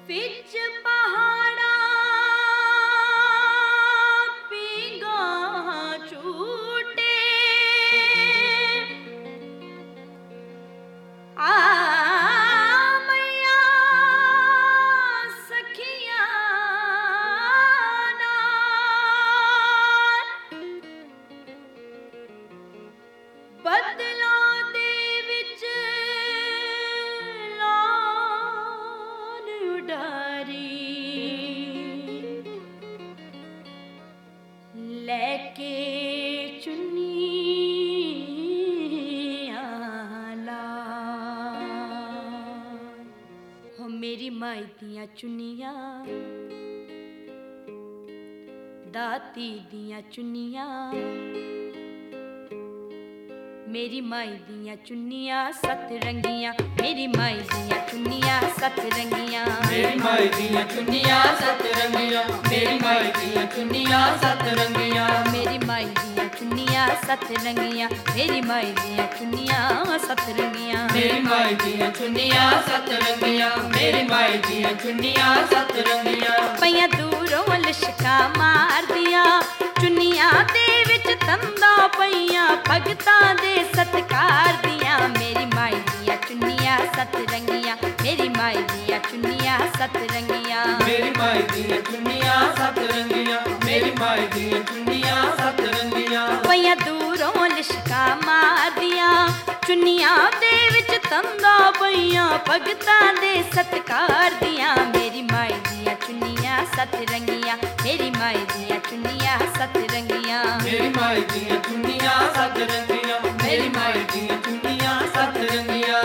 विच पहाड़ा पींगा छूटे मैया सखिया बदला दे विच लान उडारी लेके चुन्नियां लाल हो मेरी माई दियां चुन्नियां दाती दियां चुन्नियां मेरी माई दियां चुन्नियां सत रंगियां मेरी माई दियां चुन्नियां सत रंगियां मेरी माई दियां चुन्नियां सत रंगियां मेरी माई दियां चुन्नियां सत रंगियां मेरी माई दियां चुन्नियां सत रंगियां मेरी माई दियां चुन्नियां सत रंगियां मेरी माई दियां चुन्नियां सत रंगियां मेरी माई दियां चुन्नियां सत रंगियां पईयां दूरों लिशका मार दिया चुन्नियां दे विच तंदा पईयां भगतां दे सत्कार दियां मेरी माई दियां चुन्नियां सत रंगियां मेरी माई दियां चुन्नियां सत रंगियां मेरी माई दियां चुन्नियां सत रंगियां मेरी माई दियां चुन्नियां सत रंगियां पईयां दूरों लिशका मार दिया चुन्नियां दे विच तंदा पईयां भगतां दे सत्कार दियां मेरी माई दियां चुन्नियां सत रंगियां मेरी माई दियां चुन्नियां सत रंगियां मेरी माई दियां चुन्नियां सत रंगियां मेरी माई दियां चुन्नियां सत रंगियां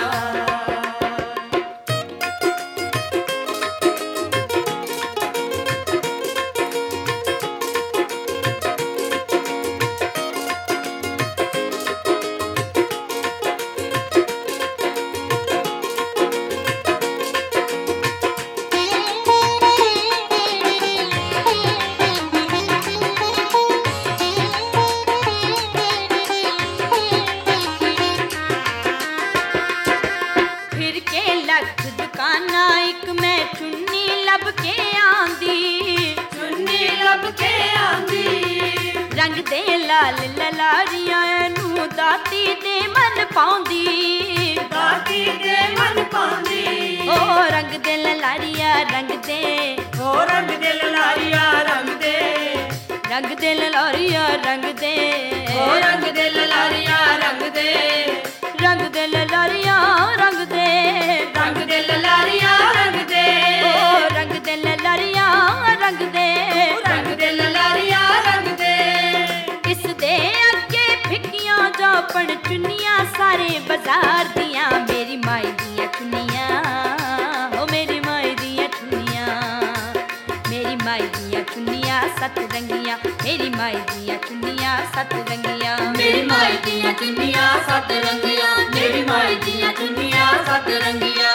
रंग दे लाल ललारियां नू दाती दे मन पाउंदी दाती दे मन पाउंदी ओ रंग दे ललारिया रंग दे ओ रंग दे ललारिया रंग दे रंग दे ललारिया रंग दे ओ रंग दे ललारिया रंग दे रंग दे ललारिया रंग दे रंग दे ललारिया रंग दे ओ रंग दे ललारिया रंग दे रंग दे ललारिया रंग दे इस दे अगे फिक्कियां जापन चुन्नियां सारे बाजार दियां मेरी माई दियां चुन्नियां ओ मेरी माई दियां चुन्नियां मेरी माई दियां चुन्नियां सत रंगियां मेरी माई दियां चुन्नियां सत रंगियां मेरी माई दियां चुन्नियां सत रंगियां मेरी माई दियां चुन्नियां सत रंगियां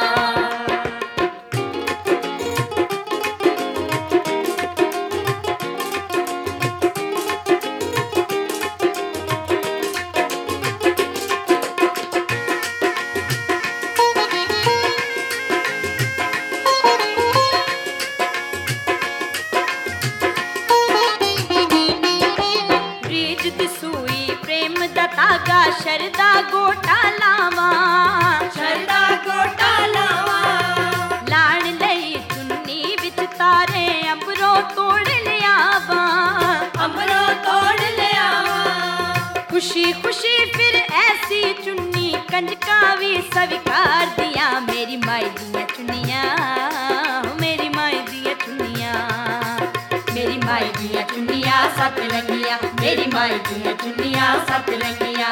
धागा शरदा गोटा लावा शरदा गोटा लावा लाण लई चुन्नी विच तारे अंबरों तोड़ लियावा अंबरों तोड़ लियावा खुशी खुशी फिर ऐसी चुन्नी कंजका भी स्वीकार दिया मेरी माई दियां चुन्नियां मेरी माई दियां चुन्नियां मेरी माई दियां चुन्नियां सत रंगियां मेरी माई दियां चुन्नियां सत रंगियां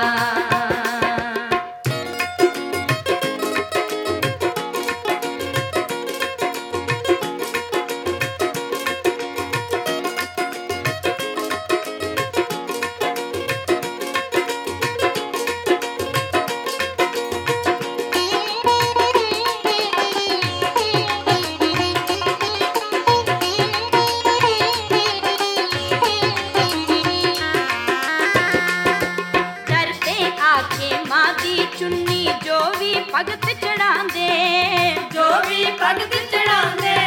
जो भी भगत चढ़ांदे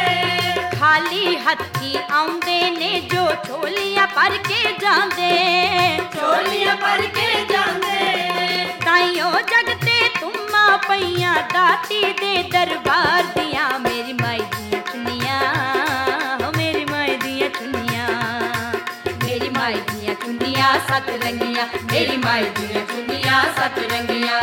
ਖਾਲੀ ਹੱਥੀ ਆਉਂਦੇ ਨੇ ਜੋ ਝੋਲੀਆਂ ਭਰ ਕੇ ਜਾਂਦੇ, ਝੋਲੀਆਂ ਭਰ ਕੇ ਜਾਂਦੇ। ਤਾਈਓ ਜਗ ਤੇ ਤੁਮਾਂ ਪਈਆਂ ਦਾਤੀ ਦੇ ਦਰਬਾਰ ਦੀਆਂ, ਮੇਰੀ ਮਾਈ ਦੀਆਂ ਚੁੰਨੀਆਂ, ਹੋ ਮੇਰੀ ਮਾਈ ਦੀਆਂ ਚੁੰਨੀਆਂ, ਮੇਰੀ ਮਾਈ ਦੀਆਂ ਚੁੰਨੀਆਂ ਸੱਤ ਰੰਗੀਆਂ, ਮੇਰੀ ਮਾਈ ਦੀਆਂ ਚੁੰਨੀਆਂ ਸੱਤ ਰੰਗੀਆਂ।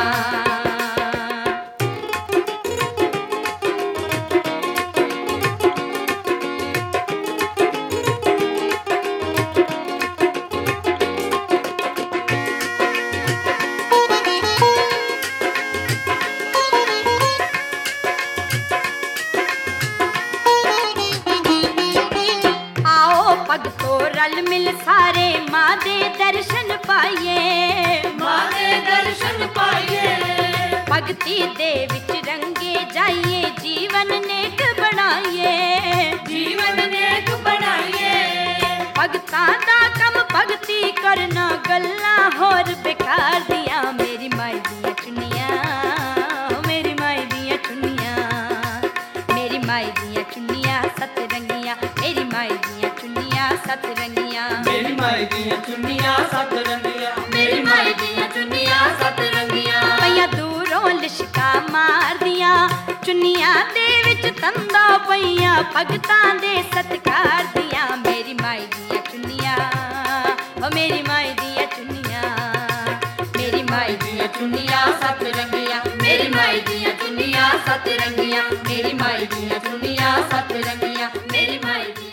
ਭਗਤੋ ਰਲ ਮਿਲ ਸਾਰੇ ਮਾਂ ਦੇ ਦਰਸ਼ਨ ਪਾਈਏ, ਮਾਂ ਦੇ ਦਰਸ਼ਨ ਪਾਈਏ। ਭਗਤੀ ਦੇ ਵਿੱਚ ਰੰਗੇ ਜਾਈਏ, ਜੀਵਨ ਨੇਕ ਬਣਾਈਏ, ਜੀਵਨ ਨੇਕ ਬਣਾਈਏ। ਭਗਤਾਂ ਦਾ ਕੰਮ ਭਗਤੀ ਕਰਨਾ, ਗੱਲਾਂ ਹੋਰ ਬੇਕਾਰ ਦੀਆਂ, ਮੇਰੀ ਮਾਈ ਦੀਆਂ ਚੁੰਨੀਆਂ, ਮੇਰੀ ਮਾਈ ਦੀਆਂ ਚੁੰਨੀਆਂ, ਮੇਰੀ ਮਾਈ ਦੀਆਂ ਚੁੰਨੀਆਂ ਸੱਤ ਰੰਗੀਆਂ, ਮੇਰੀ ਮਾਈ ਦੀਆਂ ਚੁੰਨੀਆਂ ਸੱਤ ਰੰਗੀਆਂ, ਮੇਰੀ ਮਾਈ ਦੀਆਂ ਚੁੰਨੀਆਂ ਸੱਤ ਰੰਗੀਆਂ, ਮੇਰੀ ਮਾਈ ਦੀਆਂ ਚੁੰਨੀਆਂ ਸੱਤ ਰੰਗੀਆਂ। ਪਈਆਂ ਦੂਰੋਂ ਲਿਸ਼ਕਾ ਮਾਰਦੀਆਂ, ਚੁੰਨੀਆਂ ਦੇ ਵਿੱਚ ਤੰਦਾ ਪਈਆਂ, ਭਗਤਾਂ ਦੇ ਸਤਿਕਾਰ ਦੀਆਂ, ਮੇਰੀ ਮਾਈ ਦੀਆਂ ਚੁੰਨੀਆਂ, ਓ ਮੇਰੀ ਮਾਈ ਦੀਆਂ ਚੁੰਨੀਆਂ, ਮੇਰੀ ਮਾਈ ਦੀਆਂ ਚੁੰਨੀਆਂ ਸੱਤ ਰੰਗੀਆਂ, ਮੇਰੀ ਮਾਈ ਦੀਆਂ ਚੁੰਨੀਆਂ ਸੱਤ ਰੰਗੀਆਂ, ਮੇਰੀ ਮਾਈ ਦੀਆਂ ਚੁੰਨੀਆਂ ਸੱਤ ਰੰਗੀਆਂ, ਮੇਰੀ ਮਾਈ